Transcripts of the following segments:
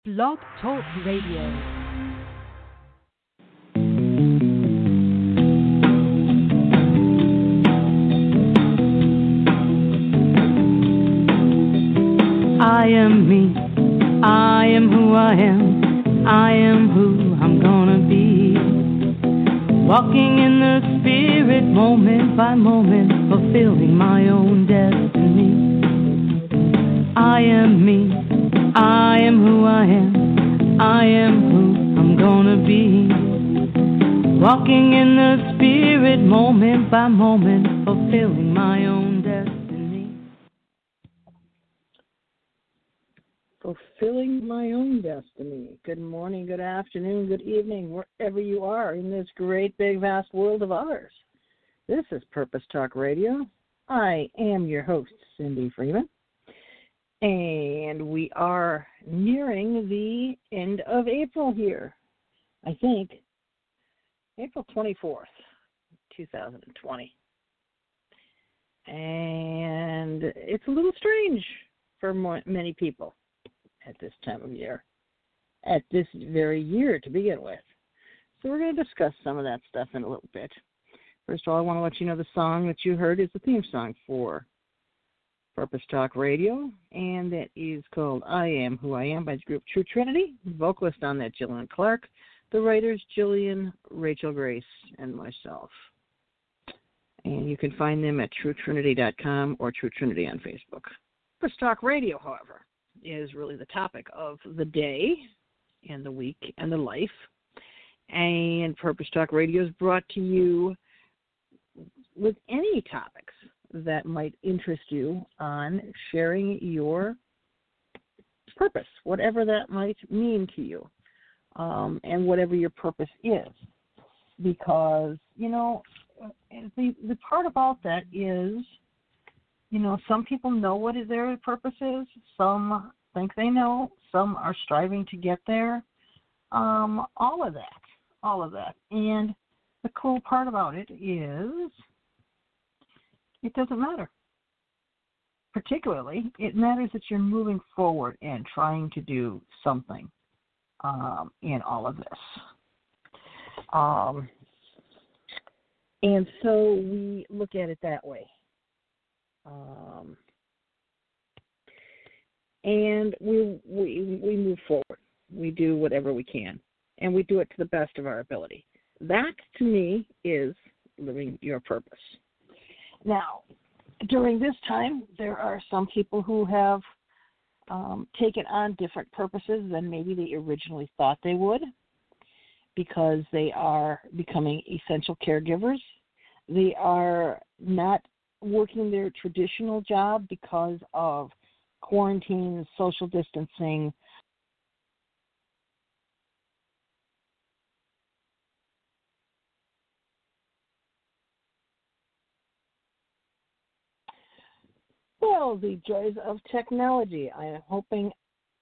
Blog Talk Radio. I am me. I am who I am. I am who I'm gonna be. Walking in the spirit, moment by moment, fulfilling my own destiny. I am me. I am who I am. I am who I'm gonna be. Walking in the spirit, moment by moment, fulfilling my own destiny. Fulfilling my own destiny. Good morning, good afternoon, good evening, wherever you are in this great, big, vast world of ours. This is Purpose Talk Radio. I am your host, Cindy Freeman. And we are nearing the end of April here. I think April 24th, 2020. And it's a little strange for many people at this time of year, at this very year to begin with. So we're going to discuss some of that stuff in a little bit. First of all, I want to let you know the song that you heard is the theme song for Purpose Talk Radio, and that is called I Am Who I Am by the group True Trinity. The vocalist on that, Jillian Clark. The writers, Jillian, Rachel Grace, and myself. And you can find them at truetrinity.com or True Trinity on Facebook. Purpose Talk Radio, however, is really the topic of the day and the week and the life. And Purpose Talk Radio is brought to you with any topics that might interest you on sharing your purpose, whatever that might mean to you, and whatever your purpose is. Because, the part about that is, some people know what their purpose is. Some think they know. Some are striving to get there. All of that. And the cool part about it is it doesn't matter. Particularly, it matters that you're moving forward and trying to do something in all of this. And so we look at it that way. And we move forward. We do whatever we can, and we do it to the best of our ability. That, to me, is living your purpose. Now, during this time, there are some people who have taken on different purposes than maybe they originally thought they would, because they are becoming essential caregivers. They are not working their traditional job because of quarantine, social distancing. Well, the joys of technology. I am hoping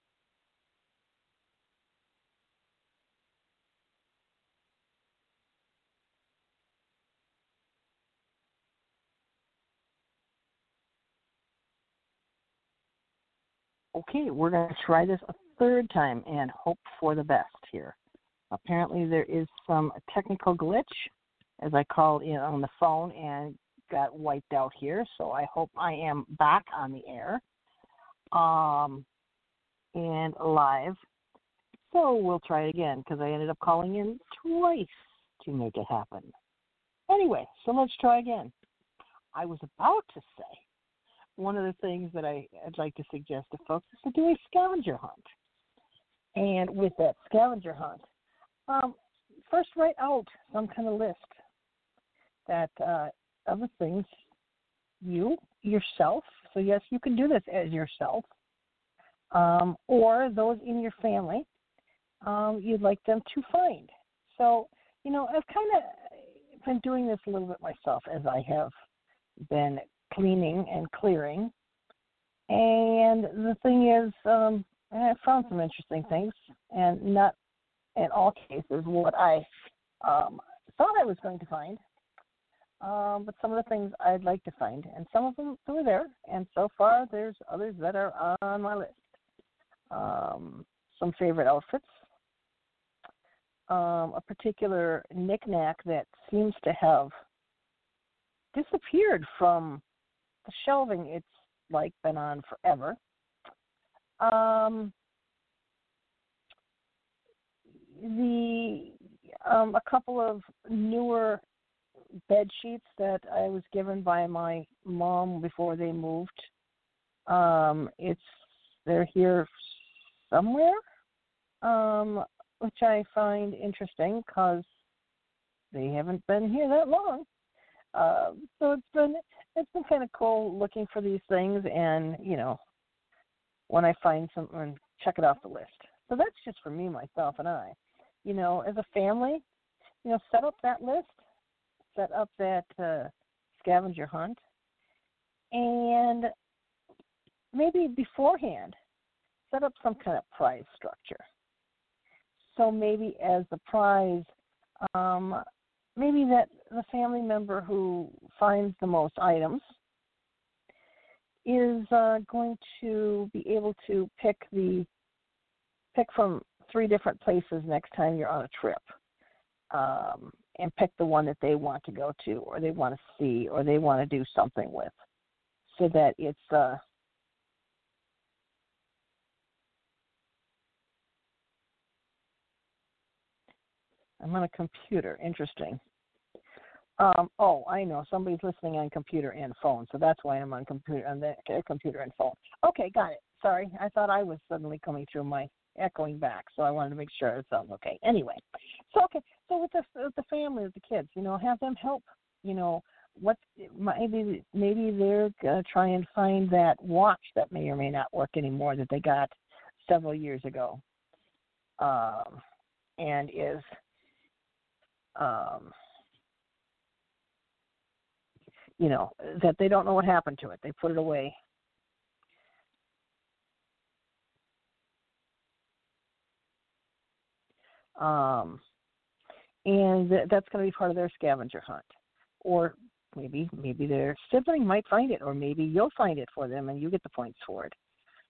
okay, we're going to try this a third time and hope for the best here. Apparently there is some technical glitch, as I called in on the phone and got wiped out here, so I hope I am back on the air and live. So we'll try it again, because I ended up calling in twice to make it happen. Anyway, so let's try again. I was about to say, one of the things that I'd like to suggest to folks is to do a scavenger hunt. And with that scavenger hunt, first write out some kind of list that of the things yourself, so yes, you can do this as yourself, or those in your family you'd like them to find. So, I've kind of been doing this a little bit myself as I have been cleaning and clearing. And the thing is, I found some interesting things, and not in all cases what I thought I was going to find. But some of the things I'd like to find, and some of them were there, and so far there's others that are on my list. some favorite outfits, a particular knickknack that seems to have disappeared from the shelving it's like been on forever. A couple of newer bed sheets that I was given by my mom before they moved. They're here somewhere, which I find interesting because they haven't been here that long. So it's been kind of cool looking for these things, and when I find something, check it off the list. So that's just for me, myself, and I. As a family, set up that list, set up that scavenger hunt, and maybe beforehand, set up some kind of prize structure. So maybe as the prize, maybe that the family member who finds the most items is going to be able to pick from 3 different places next time you're on a trip, and pick the one that they want to go to, or they want to see, or they want to do something with, so that it's I'm on a computer. Interesting. I know. Somebody's listening on computer and phone, so that's why I'm on computer and phone. Okay, got it. Sorry, I thought I was suddenly coming through my echoing back, so I wanted to make sure it sounds okay. Anyway, so with the family, with the kids, have them help. Maybe they're gonna try and find that watch that may or may not work anymore that they got several years ago, and is that they don't know what happened to it. They put it away. And that's going to be part of their scavenger hunt. Or maybe their sibling might find it, or maybe you'll find it for them and you get the points for it.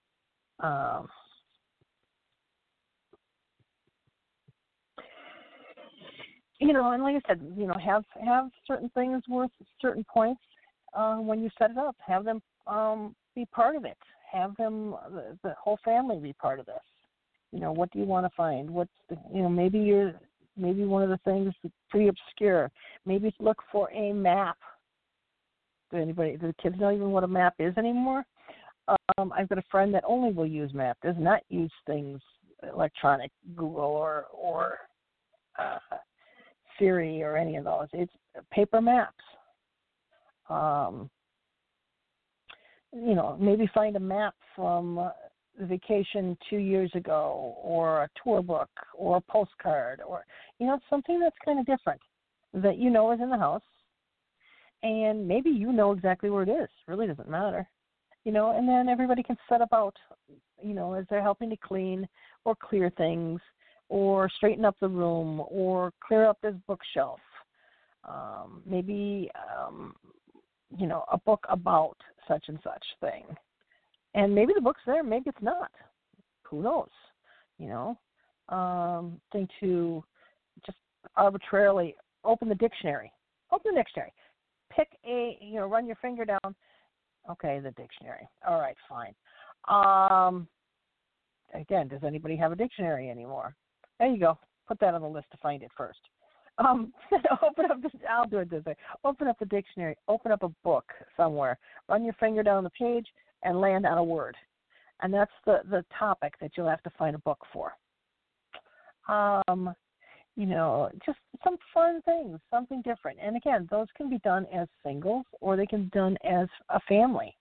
And like I said, have certain things worth certain points when you set it up. Have them be part of it. Have them, the whole family, be part of this. What do you want to find? Maybe one of the things is pretty obscure. Maybe look for a map. Do the kids know even what a map is anymore? I've got a friend that only will use map, does not use things electronic, Google or Siri or any of those. It's paper maps. Maybe find a map from the vacation 2 years ago, or a tour book, or a postcard, or something that's kind of different that is in the house, and maybe exactly where it is. Really doesn't matter, and then everybody can set about, as they're helping to clean or clear things, or straighten up the room, or clear up this bookshelf. Maybe a book about such and such thing. And maybe the book's there, maybe it's not. Who knows? Think to just arbitrarily open the dictionary. Pick run your finger down. Okay, the dictionary. All right, fine. Again, does anybody have a dictionary anymore? There you go. Put that on the list to find it first. I'll do it this way. Open up the dictionary. Open up a book somewhere. Run your finger down the page and land on a word. And that's the topic that you'll have to find a book for. Just some fun things, something different. And again, those can be done as singles, or they can be done as a family.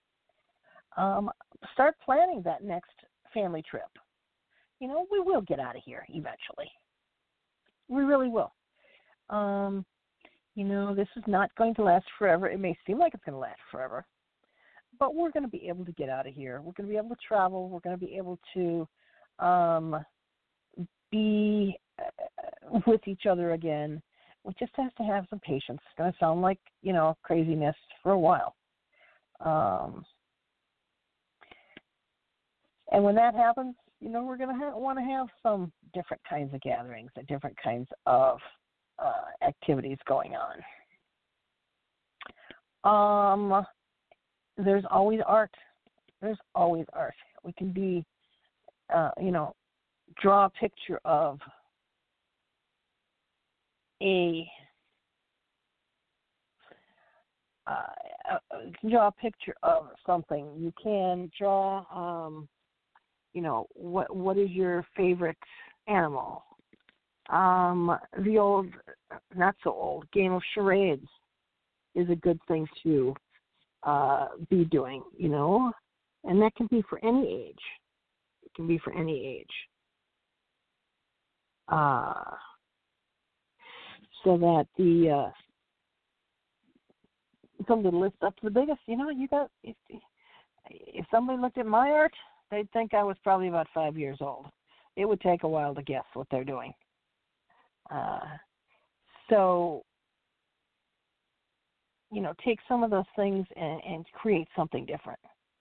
Start planning that next family trip. We will get out of here eventually. We really will. This is not going to last forever. It may seem like it's going to last forever, but we're going to be able to get out of here. We're going to be able to travel. We're going to be able to be with each other again. We just have to have some patience. It's going to sound like, craziness for a while. And when that happens, we're going to want to have some different kinds of gatherings and different kinds of activities going on. There's always art. There's always art. We can be, draw a picture of you can draw a picture of something. You can draw, what is your favorite animal? The old, not so old, game of charades is a good thing to be doing, and that can be for any age. It can be for any age. So that somebody lists up the biggest, if somebody looked at my art, they'd think I was probably about 5 years old. It would take a while to guess what they're doing. So, take some of those things and create something different.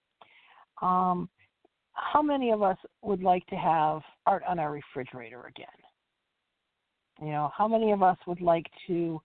How many of us would like to have art on our refrigerator again? How many of us would like to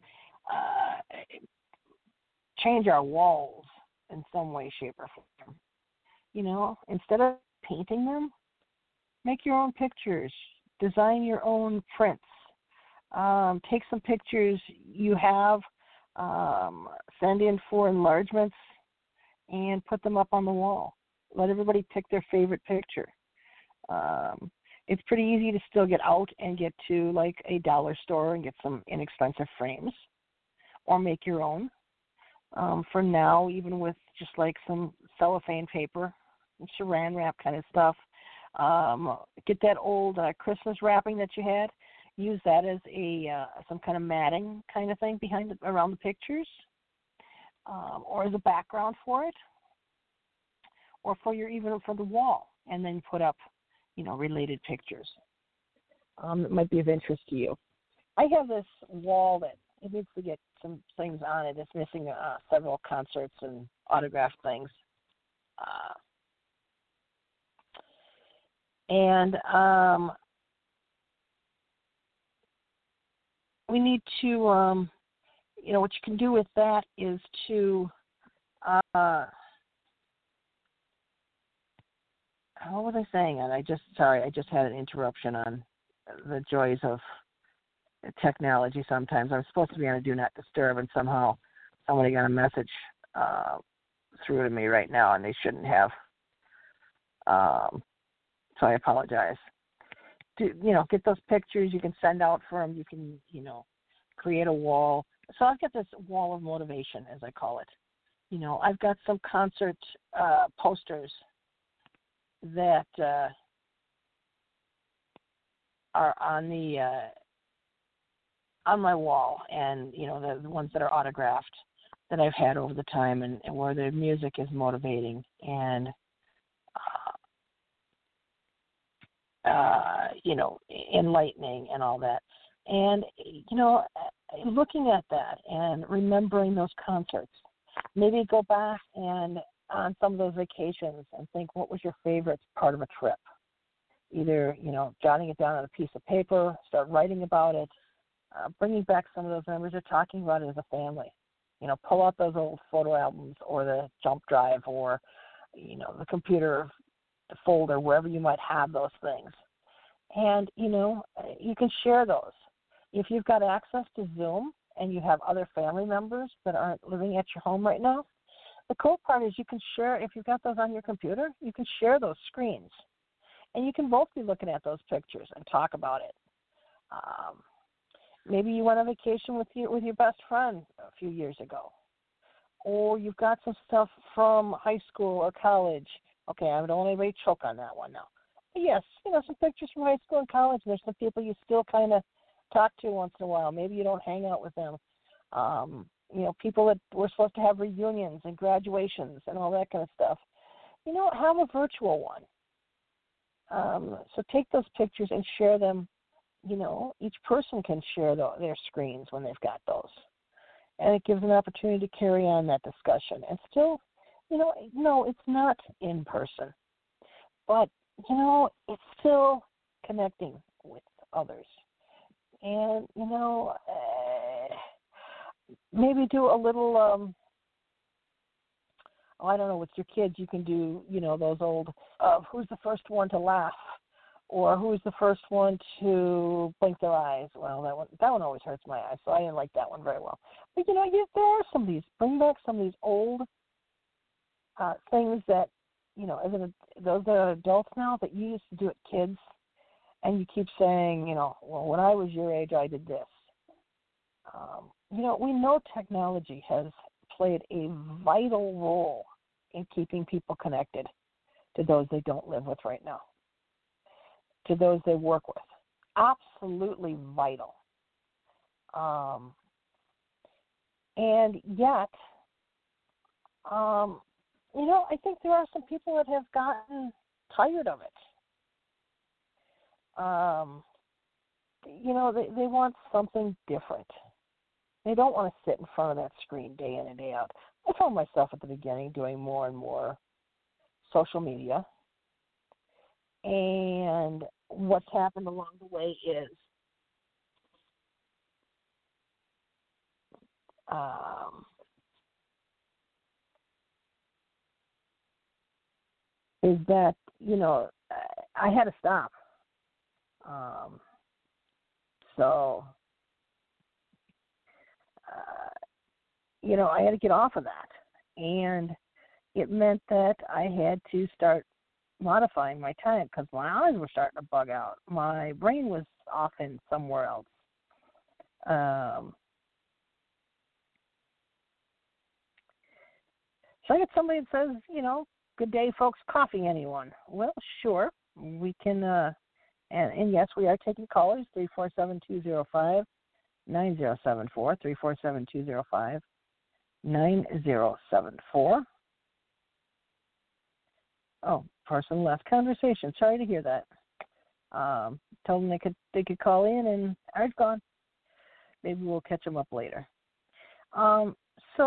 change our walls in some way, shape, or form? Instead of painting them, make your own pictures, design your own prints, take some pictures you have, send in for enlargements, and put them up on the wall. Let everybody pick their favorite picture. It's pretty easy to still get out and get to like a dollar store and get some inexpensive frames, or make your own. For now, even with just like some cellophane paper, and saran wrap kind of stuff, get that old Christmas wrapping that you had. Use that as some kind of matting kind of thing around the pictures, or as a background for it, or even for the wall, and then put up, related pictures. That might be of interest to you. I have this wall that it needs to get some things on it. It's missing several concerts and autographed things. We need to, what you can do with that is to, what was I saying? And I just had an interruption on the joys of technology sometimes. I'm supposed to be on a Do Not Disturb, and somehow somebody got a message through to me right now, and they shouldn't have. So I apologize. Get those pictures. You can send out for them. You can, create a wall. So I've got this wall of motivation, as I call it. I've got some concert posters that are on my wall, and the ones that are autographed that I've had over the time, and where the music is motivating and enlightening and all that. And looking at that and remembering those concerts, maybe go back and on some of those vacations and think, what was your favorite part of a trip? Either, jotting it down on a piece of paper, start writing about it, bringing back some of those memories, or talking about it as a family. Pull out those old photo albums or the jump drive or, the computer folder, wherever you might have those things. And, you can share those. If you've got access to Zoom and you have other family members that aren't living at your home right now, the cool part is you can share, if you've got those on your computer, you can share those screens. And you can both be looking at those pictures and talk about it. Maybe you went on vacation with your best friend a few years ago. Or you've got some stuff from high school or college. Okay, I don't want anybody to choke on that one now. But yes, some pictures from high school and college. There's some people you still kind of talk to once in a while. Maybe you don't hang out with them. People that we're supposed to have reunions and graduations and all that kind of stuff. Have a virtual one. So take those pictures and share them. Each person can share their screens when they've got those. And it gives an opportunity to carry on that discussion. And still, no, it's not in person. But it's still connecting with others. And, maybe do a little, I don't know, with your kids, you can do, those old, who's the first one to laugh? Or who's the first one to blink their eyes? Well, that one always hurts my eyes, so I didn't like that one very well. But, there are some of these, bring back some of these old things that, those that are adults now that you used to do at kids, and you keep saying, well, when I was your age, I did this. We know technology has played a vital role in keeping people connected to those they don't live with right now, to those they work with. Absolutely vital. And yet, I think there are some people that have gotten tired of it. They want something different. They don't want to sit in front of that screen day in and day out. I found myself at the beginning doing more and more social media. And what's happened along the way is that, I had to stop. I had to get off of that. And it meant that I had to start modifying my time because my eyes were starting to bug out. My brain was off in somewhere else. So I get somebody that says, good day, folks, coffee, anyone? Well, sure. We can, and yes, we are taking callers, 347-205-9074, 347-205-9074. Oh, person left conversation. Sorry to hear that. Told them they could call in, and I've gone. Maybe we'll catch them up later. How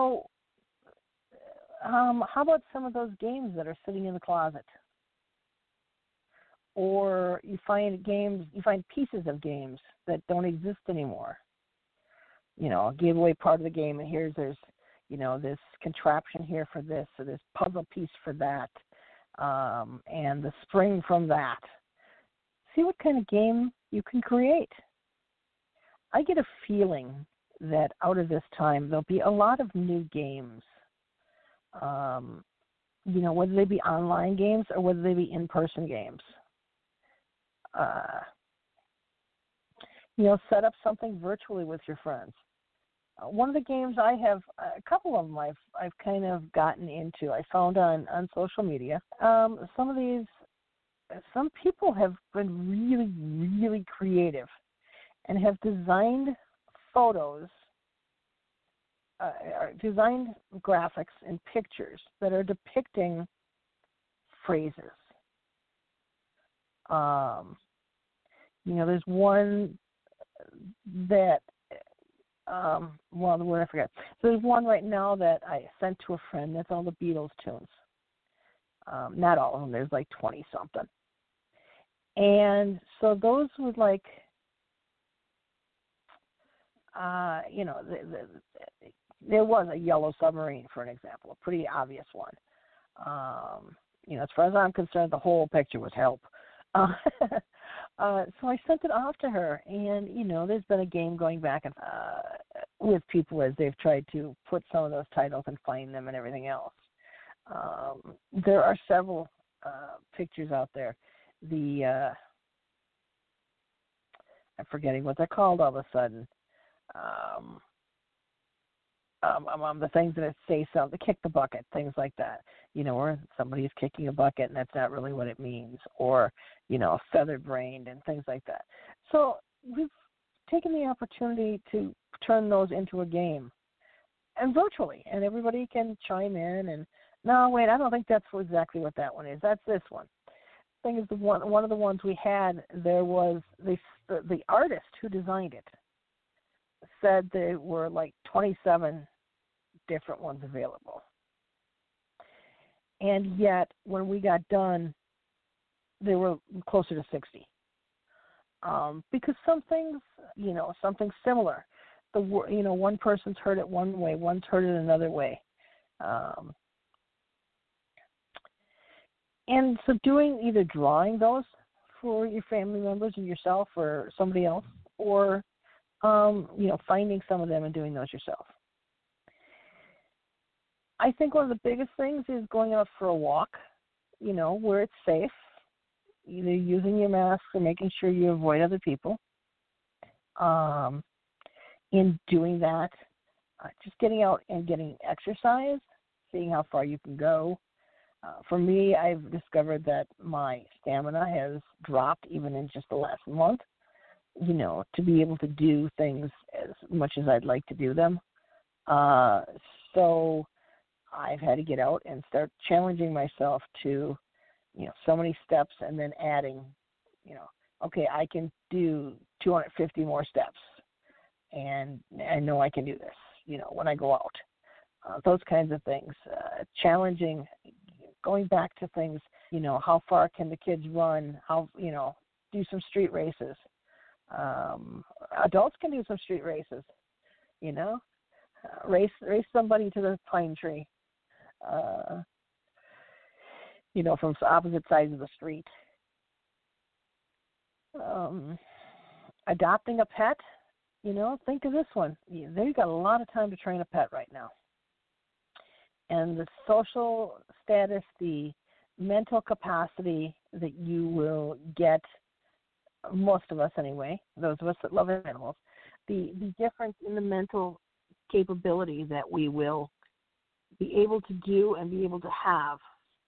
about some of those games that are sitting in the closet? Or you find pieces of games that don't exist anymore. Gave away part of the game, and there's this contraption here for this, or this puzzle piece for that, and the spring from that. See what kind of game you can create. I get a feeling that out of this time there'll be a lot of new games. Whether they be online games or whether they be in-person games. Set up something virtually with your friends. One of the games I have, a couple of them I've kind of gotten into, I found on social media. Some people have been really, really creative and have designed photos, designed graphics and pictures that are depicting phrases. There's one that, the word I forget. So there's one right now that I sent to a friend that's all the Beatles tunes. Not all of them. There's like 20-something. And so those would there was a Yellow Submarine, for an example, a pretty obvious one. As far as I'm concerned, the whole picture was help. So I sent it off to her, and, there's been a game going back and with people as they've tried to put some of those titles and find them and everything else. There are several pictures out there. I'm forgetting what they're called all of a sudden. The things that say something, kick the bucket, things like that, or somebody is kicking a bucket and that's not really what it means, or, feather-brained and things like that. So we've taken the opportunity to turn those into a game, and virtually, and everybody can chime in and, no, wait, I don't think that's exactly what that one is. That's this one. The thing is, one of the ones we had, there was the artist who designed it said there were like 27 different ones available. And yet, when we got done, they were closer to 60. Because some things, something similar. One person's heard it one way, one's heard it another way. And so either drawing those for your family members and yourself or somebody else, or, finding some of them and doing those yourself. I think one of the biggest things is going out for a walk, where it's safe, either using your mask or making sure you avoid other people. In doing that, just getting out and getting exercise, seeing how far you can go. For me, I've discovered that my stamina has dropped even in just the last month, to be able to do things as much as I'd like to do them. So I've had to get out and start challenging myself to, so many steps and then adding, okay, I can do 250 more steps. And I know I can do this, when I go out. Those kinds of things. Challenging, going back to things, how far can the kids run? How, do some street races. Adults can do some street races, race somebody to the pine tree, from opposite sides of the street. Adopting a pet, think of this one. They've got a lot of time to train a pet right now. And the social status, the mental capacity that you will get, most of us anyway, those of us that love animals, the difference in the mental capability that we will be able to do and be able to have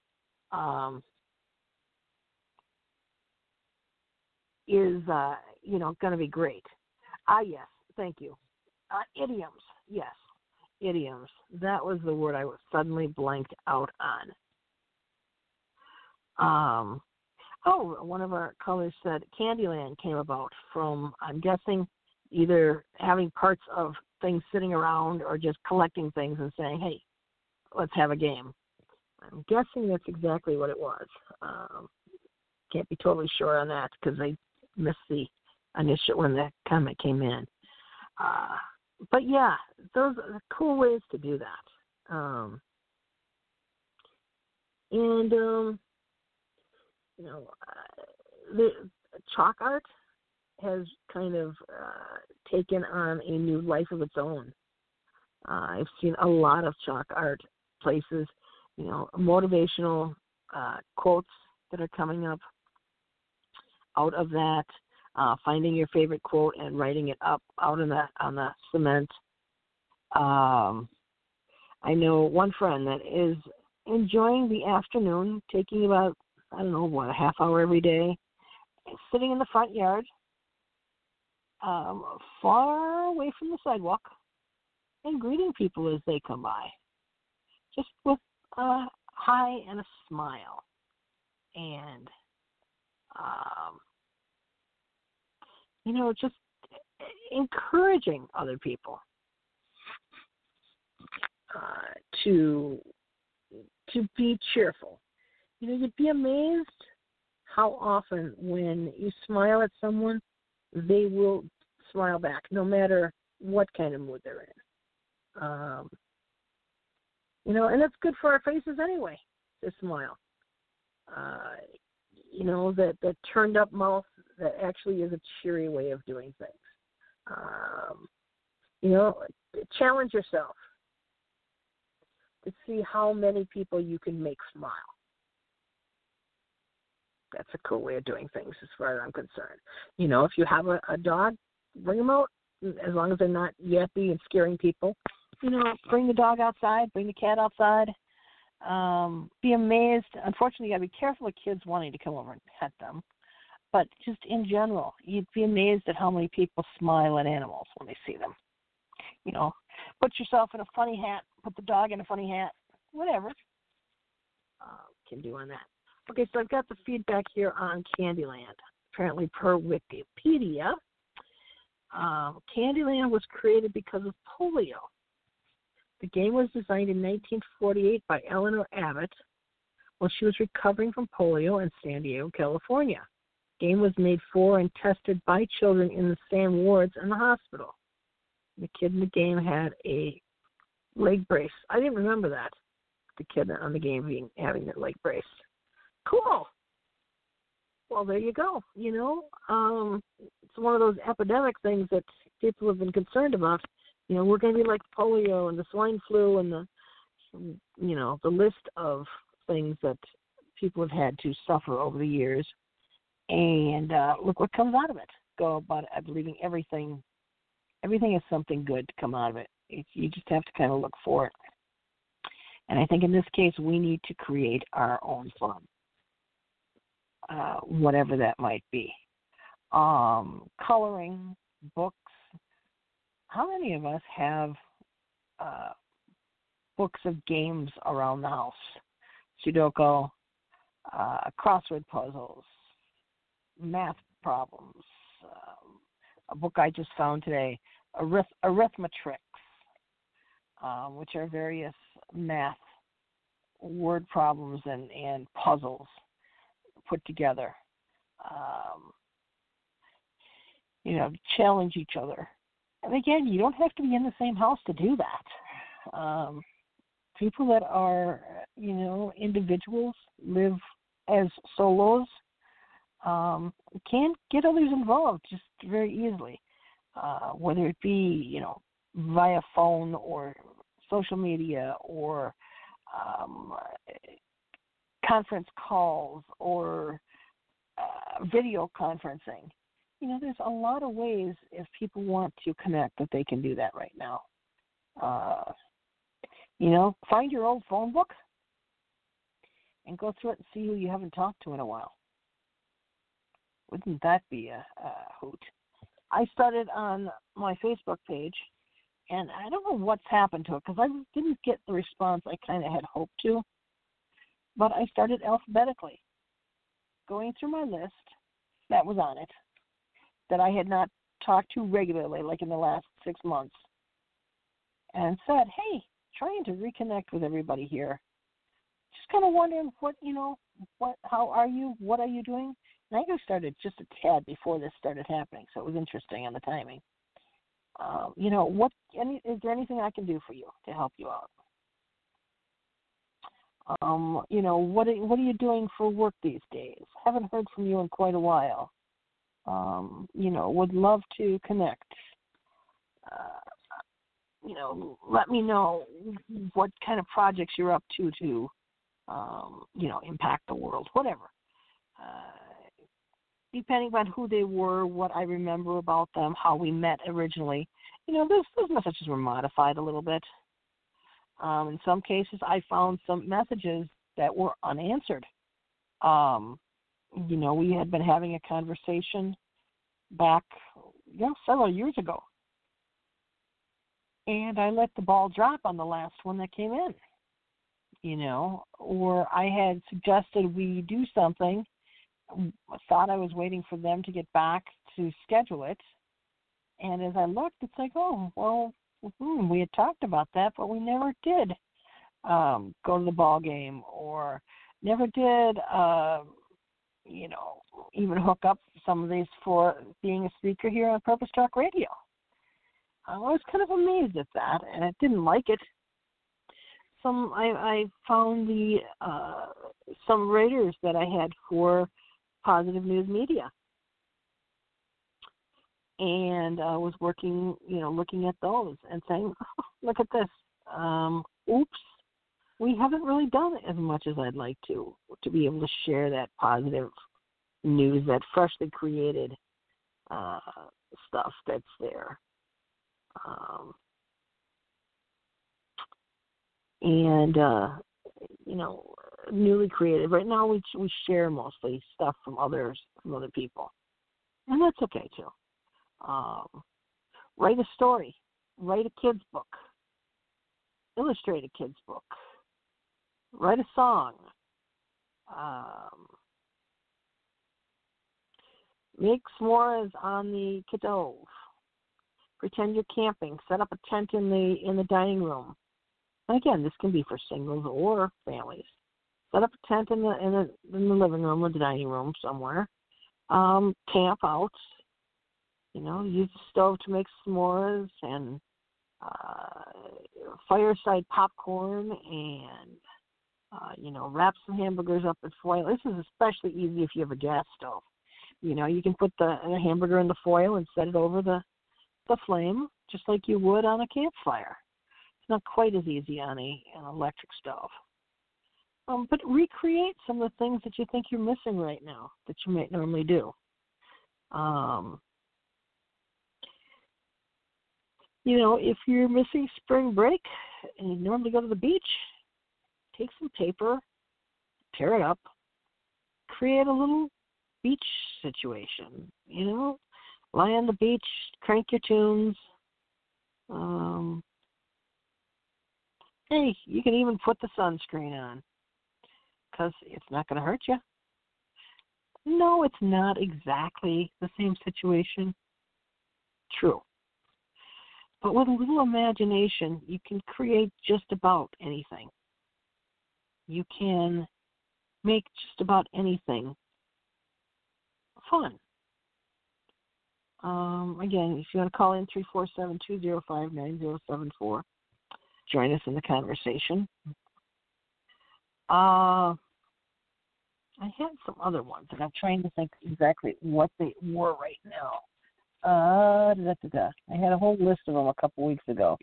is, going to be great. Yes, thank you. Idioms, yes, idioms. That was the word I was suddenly blanked out on. One of our callers said Candyland came about from, I'm guessing, either having parts of things sitting around or just collecting things and saying, hey, let's have a game. I'm guessing that's exactly what it was. Can't be totally sure on that because I missed the initial when the comment came in. But yeah, those are cool ways to do that. The chalk art has kind of taken on a new life of its own. I've seen a lot of chalk art places, motivational quotes that are coming up out of that, finding your favorite quote and writing it up out on the cement. I know one friend that is enjoying the afternoon, taking about, a half hour every day, sitting in the front yard, far away from the sidewalk, and greeting people as they come by, just with a hi and a smile, and just encouraging other people to be cheerful. You'd be amazed how often when you smile at someone, they will smile back, no matter what kind of mood they're in. And that's good for our faces anyway, to smile. That turned up mouth, that actually is a cheery way of doing things. Challenge yourself to see how many people you can make smile. That's a cool way of doing things as far as I'm concerned. If you have a dog, bring them out, as long as they're not yappy and scaring people. Bring the dog outside, bring the cat outside. Be amazed. Unfortunately, you got to be careful of kids wanting to come over and pet them. But just in general, you'd be amazed at how many people smile at animals when they see them. Put yourself in a funny hat, put the dog in a funny hat, whatever. Can do on that. Okay, so I've got the feedback here on Candyland. Apparently, per Wikipedia, Candyland was created because of polio. The game was designed in 1948 by Eleanor Abbott while she was recovering from polio in San Diego, California. Game was made for and tested by children in the same wards in the hospital. The kid in the game had a leg brace. I didn't remember that. The kid on the game having that leg brace. Cool. Well, there you go. It's one of those epidemic things that people have been concerned about. We're going to be like polio and the swine flu and the list of things that people have had to suffer over the years. And look what comes out of it. Go about it believing everything is something good to come out of it. You just have to kind of look for it. And I think in this case, we need to create our own fun, whatever that might be. Coloring, books. How many of us have books of games around the house? Sudoku, crossword puzzles, math problems. A book I just found today, Arithmetrix, which are various math word problems and puzzles put together. Challenge each other. And again, you don't have to be in the same house to do that. People that are, individuals, live as solos, can get others involved just very easily, whether it be, via phone or social media or conference calls or video conferencing. There's a lot of ways if people want to connect that they can do that right now. Find your old phone book and go through it and see who you haven't talked to in a while. Wouldn't that be a hoot? I started on my Facebook page, and I don't know what's happened to it because I didn't get the response I kind of had hoped to, but I started alphabetically, going through my list that was on it, that I had not talked to regularly, like in the last 6 months, and said, hey, trying to reconnect with everybody here. Just kind of wondering how are you? What are you doing? And I started just a tad before this started happening, so it was interesting on the timing. Is there anything I can do for you to help you out? What are you doing for work these days? Haven't heard from you in quite a while. Would love to connect. Let me know what kind of projects you're up to impact the world, whatever. Depending on who they were, what I remember about them, how we met originally. Those messages were modified a little bit. In some cases, I found some messages that were unanswered. We had been having a conversation back, several years ago. And I let the ball drop on the last one that came in, or I had suggested we do something, thought I was waiting for them to get back to schedule it. And as I looked, it's like, we had talked about that, but we never did go to the ball game or never did, even hook up some of these for being a speaker here on Purpose Talk Radio. I was kind of amazed at that, and I didn't like it. I found some raters that I had for Positive News Media, and I was working, looking at those and saying, oh, look at this. Oops, we haven't really done as much as I'd like to be able to share that positive news, that freshly created stuff that's there. Newly created. Right now we share mostly stuff from other people. And that's okay too. Write a story. Write a kid's book. Illustrate a kid's book. Write a song. Make s'mores on the stove. Pretend you're camping. Set up a tent in the dining room. And again, this can be for singles or families. Set up a tent in the living room or the dining room somewhere. Camp out. Use the stove to make s'mores and fireside popcorn and wrap some hamburgers up in foil. This is especially easy if you have a gas stove. You can put the hamburger in the foil and set it over the flame just like you would on a campfire. It's not quite as easy on an electric stove. But recreate some of the things that you think you're missing right now that you might normally do. If you're missing spring break and you normally go to the beach, take some paper, tear it up, create a little beach situation. Lie on the beach, crank your tunes. Hey, you can even put the sunscreen on because it's not going to hurt you. No, it's not exactly the same situation. True. But with a little imagination, you can create just about anything. You can make just about anything fun. Again, if you want to call in 347-205-9074, join us in the conversation. I had some other ones, and I'm trying to think exactly what they were right now. I had a whole list of them a couple weeks ago.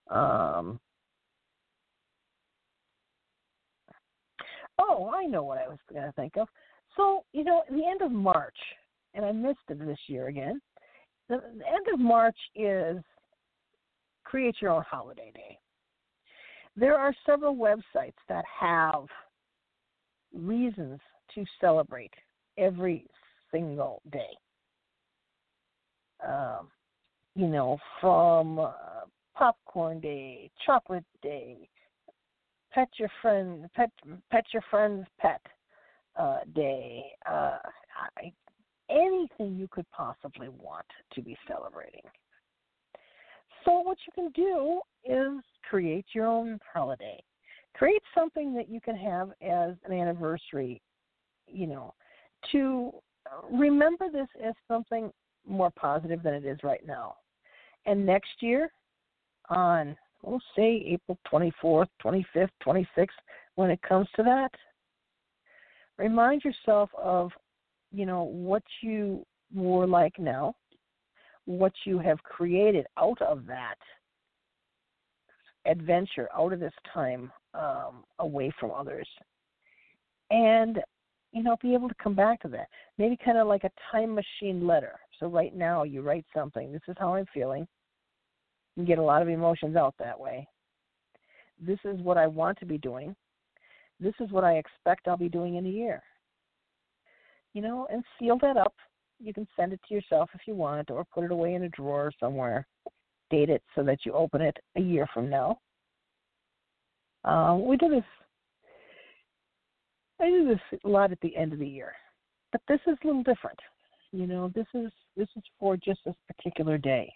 I know what I was going to think of. So, the end of March, and I missed it this year again, the end of March is Create Your Own Holiday Day. There are several websites that have reasons to celebrate every single day. From Popcorn Day, Chocolate Day, Pet Your Friend's Pet Day, anything you could possibly want to be celebrating. So what you can do is create your own holiday. Create something that you can have as an anniversary, to remember this as something more positive than it is right now. And next year, on, say April 24th, 25th, 26th, when it comes to that, remind yourself of, what you were like now, what you have created out of that adventure, out of this time away from others. And, be able to come back to that. Maybe kind of like a time machine letter. So right now you write something. This is how I'm feeling. You get a lot of emotions out that way. This is what I want to be doing. This is what I expect I'll be doing in a year. And seal that up. You can send it to yourself if you want, or put it away in a drawer somewhere. Date it so that you open it a year from now. I do this a lot at the end of the year, but this is a little different. This is for just this particular day.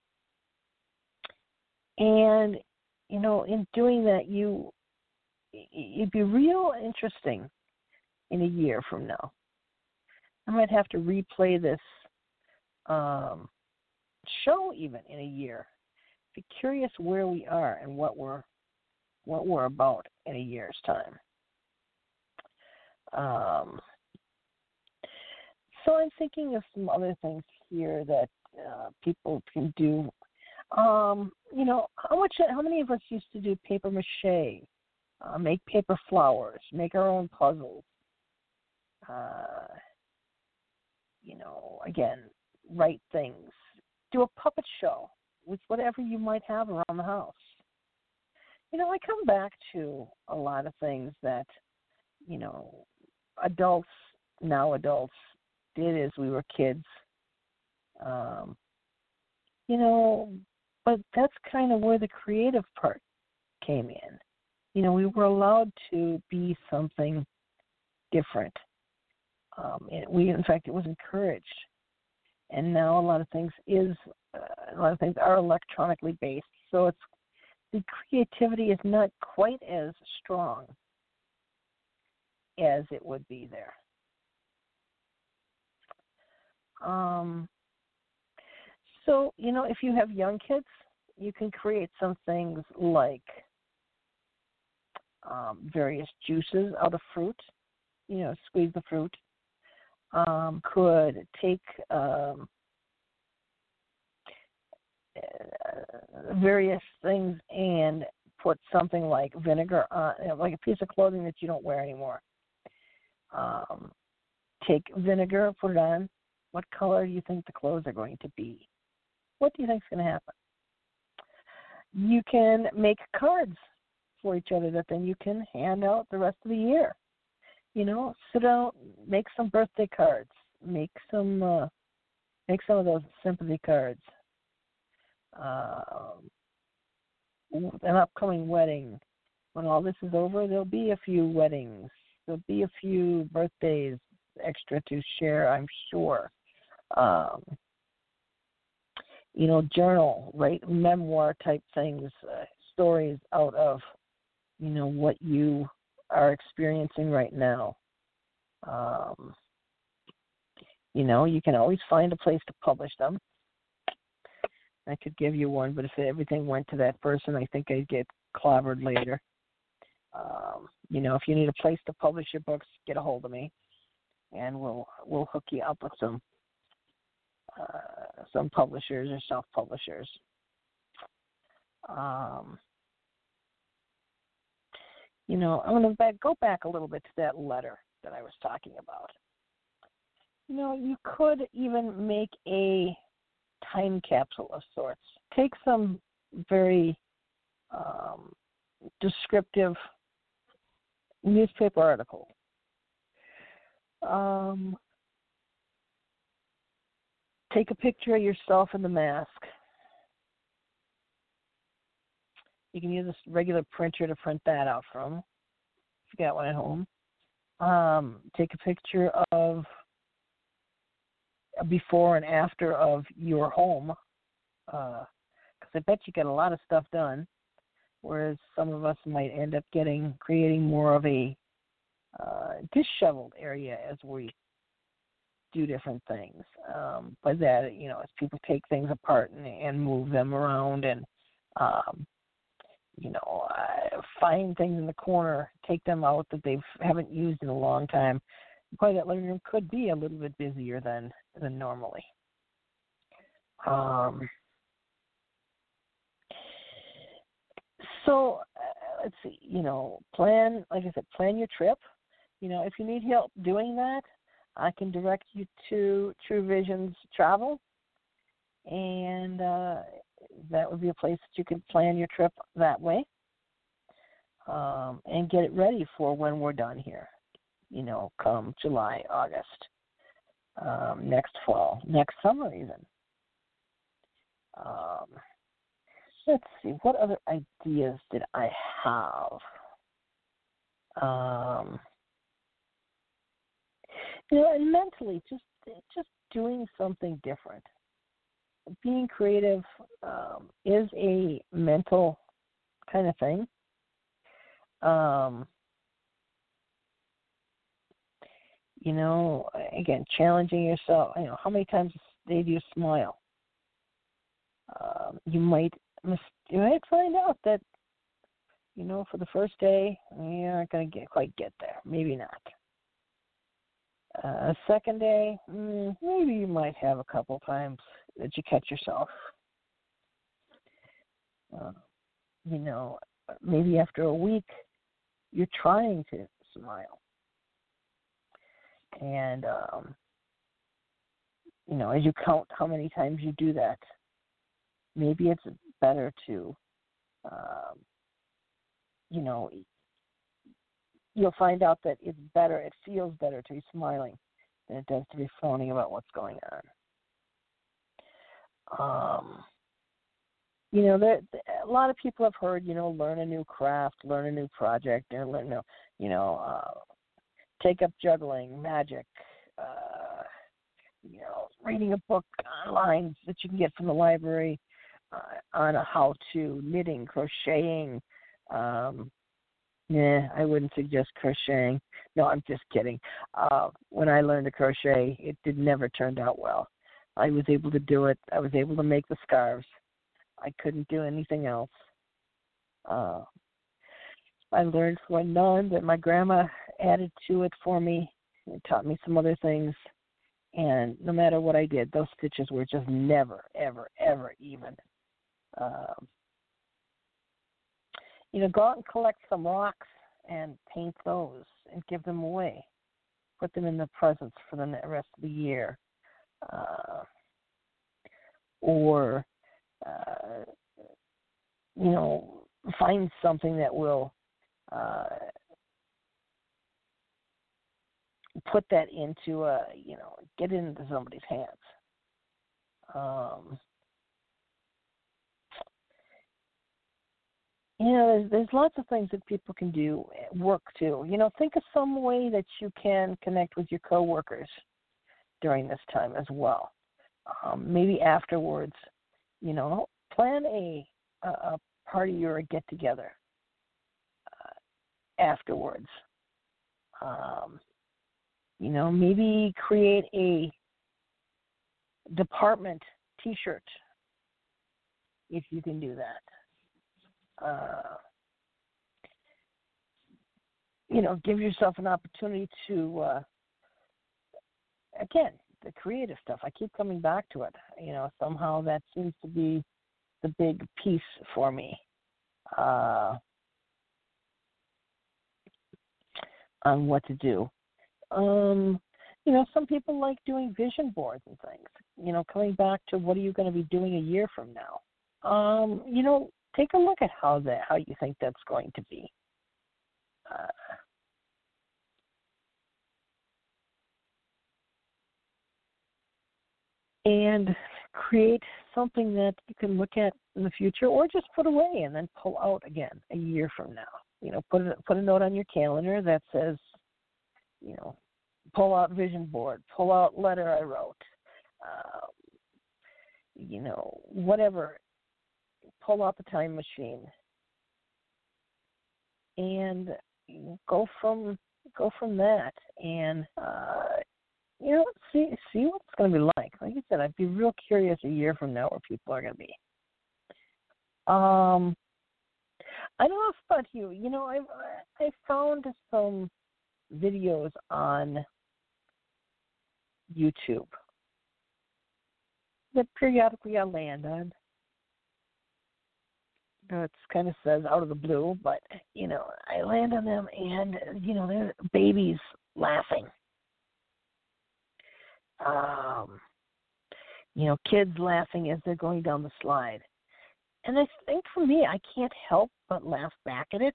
And in doing that, it'd be real interesting in a year from now. I might have to replay this show even in a year. Be curious where we are and what we're about in a year's time. So I'm thinking of some other things here that people can do. How many of us used to do paper mache, make paper flowers, make our own puzzles? Again, write things, do a puppet show with whatever you might have around the house. I come back to a lot of things that, adults did as we were kids. But that's kind of where the creative part came in. We were allowed to be something different. It was encouraged. And now a lot of things are electronically based. So the creativity is not quite as strong. as it would be there. So, if you have young kids, you can create some things like various juices out of fruit, squeeze the fruit. Could take various things and put something like vinegar on, like a piece of clothing that you don't wear anymore. Take vinegar, put it on. What color do you think the clothes are going to be? What do you think is going to happen? You can make cards for each other that then you can hand out the rest of the year. Sit out, make some birthday cards, make some of those sympathy cards. An upcoming wedding. When all this is over, there'll be a few weddings. There'll be a few birthdays extra to share, I'm sure. Journal, write memoir type things, stories out of, what you are experiencing right now. You can always find a place to publish them. I could give you one, but if everything went to that person, I think I'd get clobbered later. If you need a place to publish your books, get a hold of me, and we'll hook you up with some publishers or self-publishers. I'm going to go back a little bit to that letter that I was talking about. You could even make a time capsule of sorts. Take some very descriptive newspaper article. Take a picture of yourself in the mask. You can use a regular printer to print that out from, if you got one at home. Take a picture of a before and after of your home, because I bet you get a lot of stuff done, whereas some of us might end up creating more of a disheveled area as we do different things. By that, as people take things apart and move them around and find things in the corner, take them out that they haven't used in a long time. Probably that living room could be a little bit busier than normally. So let's see. Plan your trip. If you need help doing that, I can direct you to True Visions Travel, and that would be a place that you could plan your trip that way, and get it ready for when we're done here. Come July, August, next fall, next summer even. Let's see, what other ideas did I have? And mentally, just doing something different. Being creative is a mental kind of thing. Again, challenging yourself. How many times a day do you smile? You might find out that, for the first day, you're not going to quite get there. Maybe not. Second day, maybe you might have a couple times that you catch yourself. Maybe after a week, you're trying to smile. And, as you count how many times you do that, maybe it's better to, you'll find out that it feels better to be smiling than it does to be frowning about what's going on. A lot of people have heard, learn a new craft, learn a new project, and take up juggling, magic, reading a book online that you can get from the library on a how-to, knitting, crocheting, Yeah, I wouldn't suggest crocheting. No, I'm just kidding. When I learned to crochet, it did never turned out well. I was able to do it. I was able to make the scarves. I couldn't do anything else. Uh, I learned from my nuns, and my grandma added to it for me and taught me some other things. And no matter what I did, those stitches were just never, ever, ever even. Um, go out and collect some rocks and paint those and give them away. Put them in the presents for the rest of the year. Or, find something that will put that into get it into somebody's hands. There's lots of things that people can do, work too. Think of some way that you can connect with your coworkers during this time as well. Maybe afterwards, plan a party or a get-together afterwards. Maybe create a department T-shirt if you can do that. Give yourself an opportunity to, again, the creative stuff. I keep coming back to it. Somehow that seems to be the big piece for me on what to do. Some people like doing vision boards and things. Coming back to what are you going to be doing a year from now. Take a look at how you think that's going to be. And create something that you can look at in the future, or just put away and then pull out again a year from now. Put a note on your calendar that says, pull out vision board, pull out letter I wrote, whatever. Pull out the time machine and go from that, and see what it's going to be like. Like I said, I'd be real curious a year from now where people are going to be. I don't know about you. I found some videos on YouTube that periodically I land on. It kind of says out of the blue, but, I land on them and, they're babies laughing. Kids laughing as they're going down the slide. And I think for me, I can't help but laugh back at it.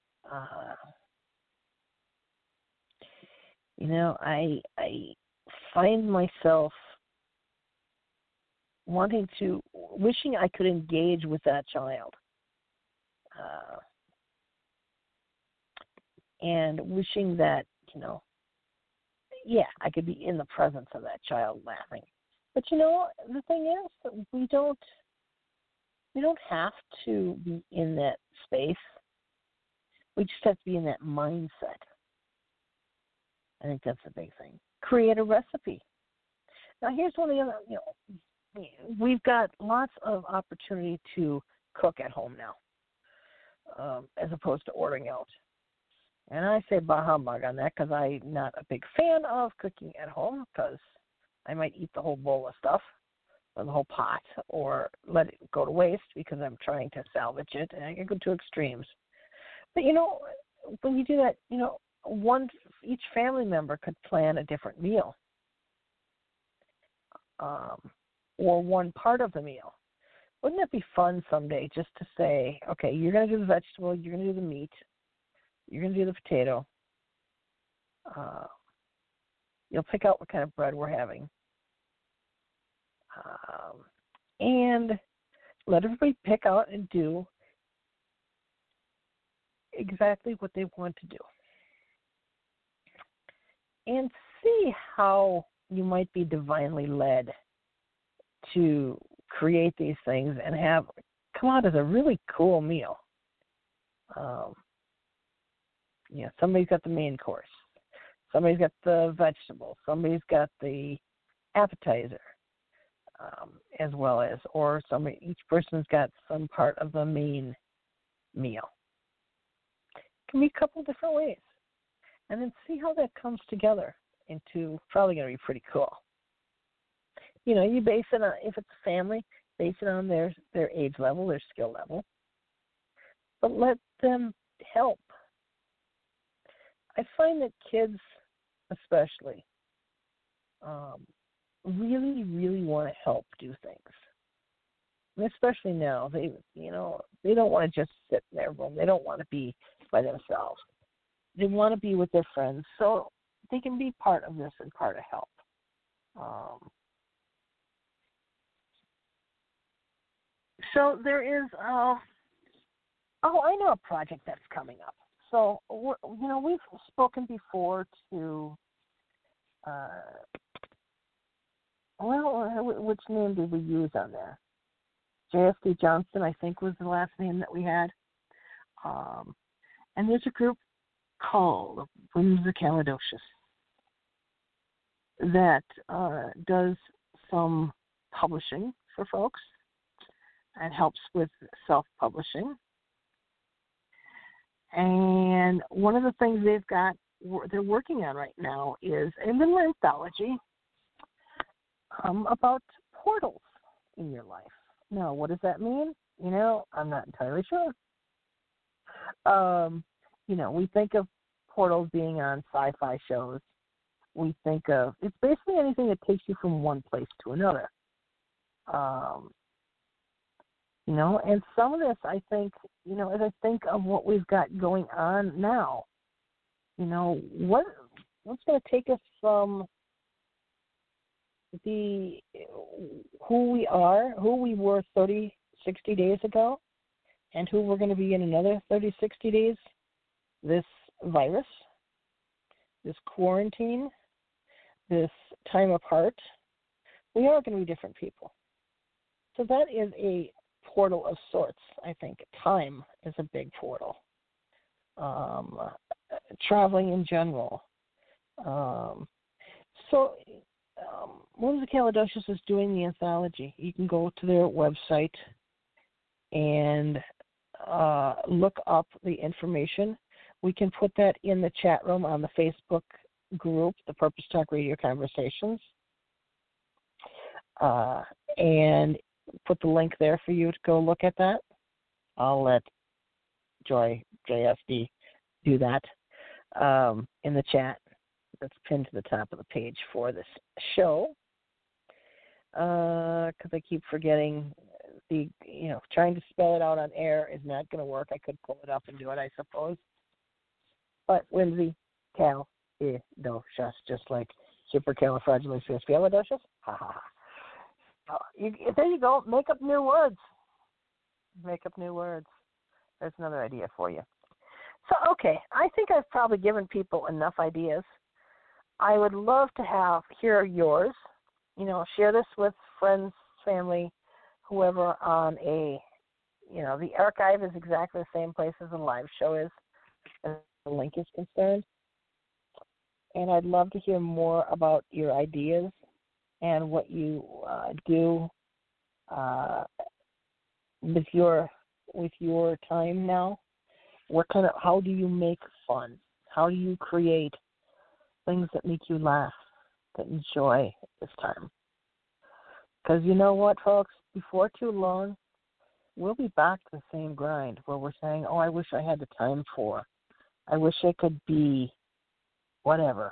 I find myself wishing I could engage with that child. And wishing that, I could be in the presence of that child laughing. But the thing is, we don't have to be in that space. We just have to be in that mindset. I think that's the big thing. Create a recipe. Now, here's one of the other, we've got lots of opportunity to cook at home now, as opposed to ordering out. And I say bah humbug on that because I'm not a big fan of cooking at home, because I might eat the whole bowl of stuff or the whole pot, or let it go to waste because I'm trying to salvage it, and I can go to extremes. But, when you do that, each family member could plan a different meal, or one part of the meal. Wouldn't it be fun someday just to say, okay, you're going to do the vegetable, you're going to do the meat, you're going to do the potato. You'll pick out what kind of bread we're having. And let everybody pick out and do exactly what they want to do. And see how you might be divinely led to create these things and come out as a really cool meal. Somebody's got the main course. Somebody's got the vegetables. Somebody's got the appetizer, as well as, or each person's got some part of the main meal. It can be a couple different ways. And then see how that comes together into probably going to be pretty cool. You base it on, if it's a family, base it on their age level, their skill level. But let them help. I find that kids, especially, really, really want to help do things. And especially now, they don't want to just sit in their room. They don't want to be by themselves. They want to be with their friends, so they can be part of this and part of help. So there is, I know a project that's coming up. So, we've spoken before to, which name did we use on there? JSD Johnston, I think, was the last name that we had. And there's a group called Whimsicalidocious that does some publishing for folks and helps with self-publishing. And one of the things they're working on right now is a little anthology about portals in your life. Now, what does that mean? I'm not entirely sure. We think of portals being on sci-fi shows. We think of, it's basically anything that takes you from one place to another. And some of this, I think, as I think of what we've got going on now, what's going to take us from who we were 30, 60 days ago, and who we're going to be in another 30, 60 days, this virus, this quarantine, this time apart, we are going to be different people. So that is a portal of sorts, I think. Time is a big portal. Traveling in general. Whimsicalidocious is doing the anthology. You can go to their website and look up the information. We can put that in the chat room on the Facebook group, the Purpose Talk Radio Conversations, and put the link there for you to go look at that. I'll let Joy, JSD, do that in the chat that's pinned to the top of the page for this show. Because I keep forgetting trying to spell it out on air is not going to work. I could pull it up and do it, I suppose. But Whimsicalidocious, just like supercalifragilisticexpialidocious. Ha ha ha. There you go. Make up new words. There's another idea for you. So, okay, I think I've probably given people enough ideas. I would love to hear yours. Share this with friends, family, whoever on the archive is exactly the same place as the live show is, as the link is concerned. And I'd love to hear more about your ideas and what you do with your time now. How do you make fun? How do you create things that make you laugh, that enjoy this time? Because you know what, folks? Before too long, we'll be back to the same grind where we're saying, I wish I had the time for. I wish I could be whatever.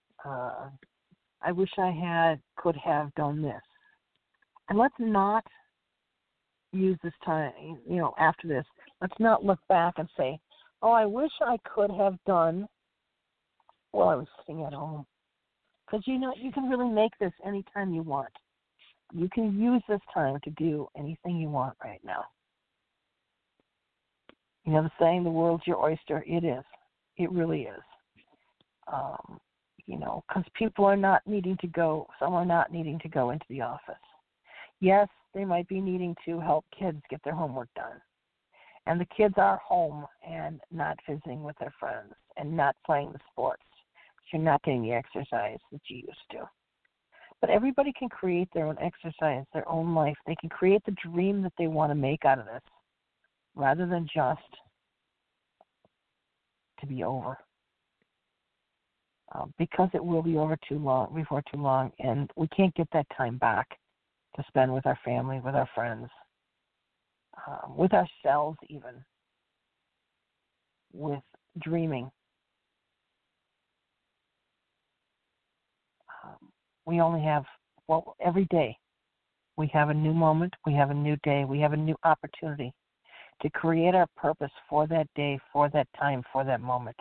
I wish I could have done this. And let's not use this time, after this, let's not look back and say, I wish I could have done while I was sitting at home. Because, you can really make this anytime you want. You can use this time to do anything you want right now. The saying, the world's your oyster. It is. It really is. Because people are not needing to go, some are not needing to go into the office. Yes, they might be needing to help kids get their homework done. and the kids are home and not visiting with their friends and not playing the sports. You're not getting the exercise that you used to. But everybody can create their own exercise, their own life. They can create the dream that they want to make out of this rather than just to be over. Because it will be over before too long, and we can't get that time back to spend with our family, with our friends, with ourselves even, with dreaming. We only have, every day we have a new moment, we have a new day, we have a new opportunity to create our purpose for that day, for that time, for that moment.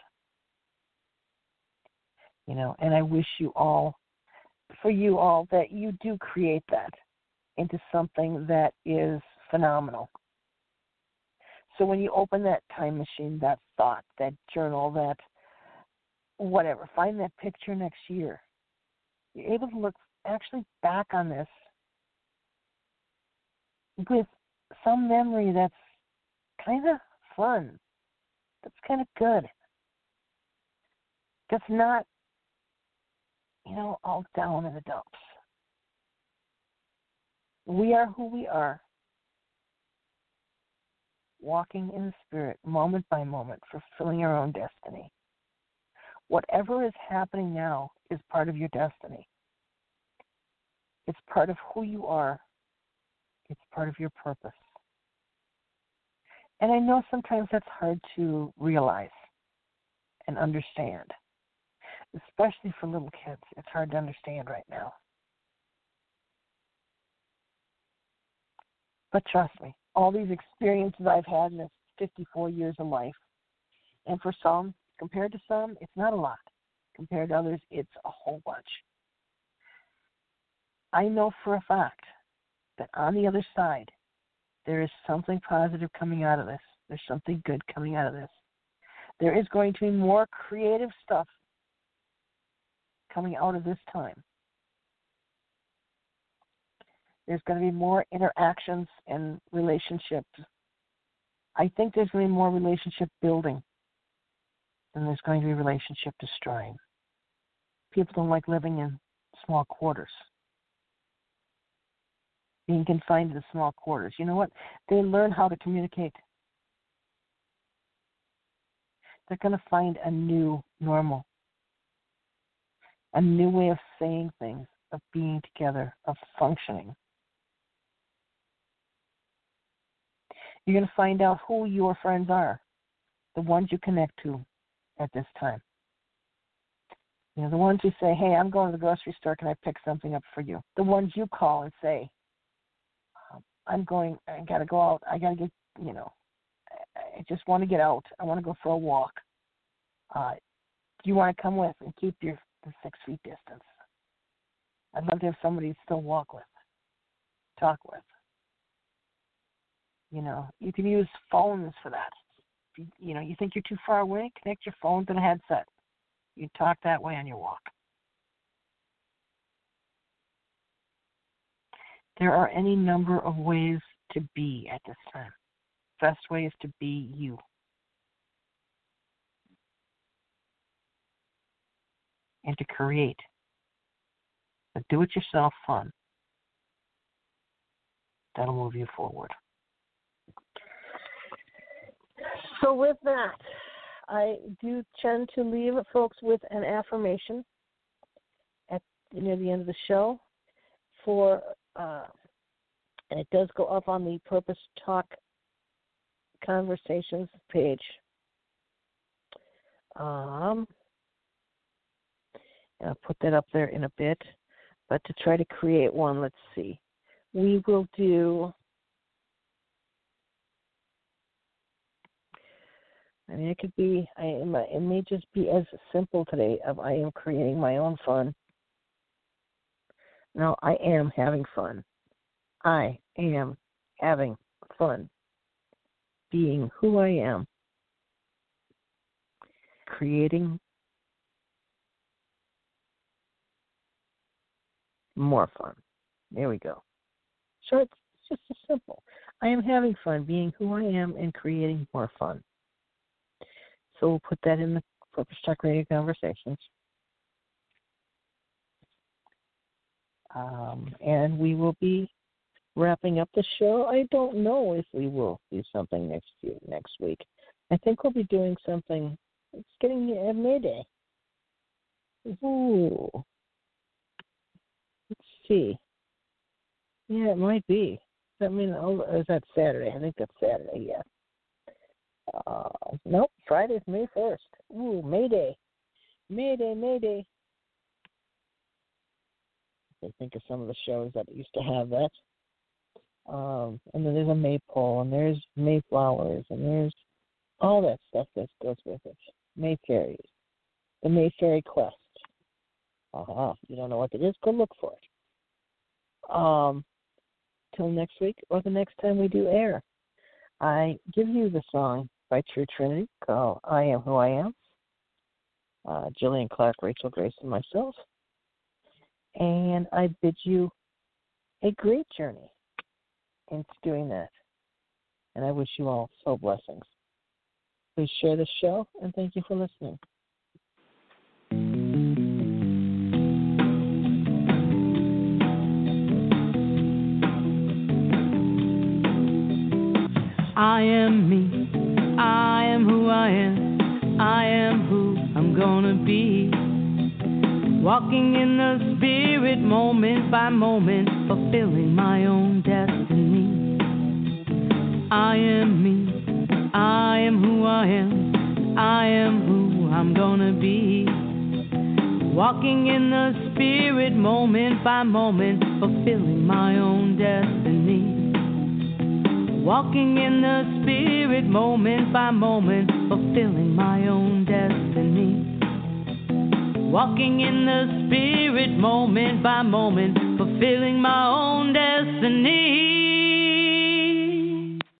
And I wish for you all, that you do create that into something that is phenomenal. So when you open that time machine, that thought, that journal, that whatever, find that picture next year. You're able to look actually back on this with some memory that's kind of fun, that's kind of good, that's not, all down in the dumps. We are who we are, walking in the Spirit, moment by moment, fulfilling our own destiny. Whatever is happening now is part of your destiny. It's part of who you are. It's part of your purpose. And I know sometimes that's hard to realize and understand, especially for little kids. It's hard to understand right now. But trust me, all these experiences I've had in this 54 years of life, and for some, compared to some, it's not a lot. Compared to others, it's a whole bunch. I know for a fact that on the other side, there is something positive coming out of this. There's something good coming out of this. There is going to be more creative stuff coming out of this time. There's going to be more interactions and relationships. I think there's going to be more relationship building than there's going to be relationship destroying. People don't like living in small quarters, being confined to small quarters. You know what? They learn how to communicate. They're going to find a new normal, a new way of saying things, of being together, of functioning. You're going to find out who your friends are, the ones you connect to at this time. The ones who say, hey, I'm going to the grocery store, can I pick something up for you? The ones you call and say, I got to go out, I got to get, I just want to get out, I want to go for a walk. Do you want to come with and keep the 6 feet distance? I'd love to have somebody to still walk with, talk with. You can use phones for that. You think you're too far away, connect your phone to the headset. You talk that way on your walk. There are any number of ways to be at this time. Best way is to be you. And to create a do-it-yourself fun that'll move you forward. So with that, I do tend to leave folks with an affirmation near the end of the show and it does go up on the Purpose Talk Conversations page. I'll put that up there in a bit, but to try to create one, let's see. We will do, it could be, it may just be as simple today of I am creating my own fun. No, I am having fun. I am having fun being who I am, creating more fun. There we go. So it's just as simple. I am having fun being who I am and creating more fun. So we'll put that in the Purpose Talk Radio conversations. And we will be wrapping up the show. I don't know if we will do something next week. I think we'll be doing something. It's getting near May Day. Ooh. Let's see. Yeah, it might be. I mean, is that Saturday? I think that's Saturday, yeah. Nope, Friday's May 1st. Ooh, May Day. May Day, May Day. I think of some of the shows that used to have that. And then there's a maypole, and there's mayflowers, and there's all that stuff that goes with it. Mayfairies. The Mayfairy Quest. You don't know what it is? Go look for it. Till next week or the next time we do air. I give you the song by True Trinity called I Am Who I Am. Jillian Clark, Rachel Grace, and myself. And I bid you a great journey into doing that. And I wish you all so blessings. Please share the show, and thank you for listening. I am me, I am who I am, I am who I'm gonna be. Walking in the spirit moment by moment, fulfilling my own destiny. I am me, I am who I am, I am who I'm gonna be. Walking in the spirit moment by moment, fulfilling my own destiny. Walking in the spirit moment by moment, fulfilling my own destiny. Walking in the spirit moment by moment, fulfilling my own destiny.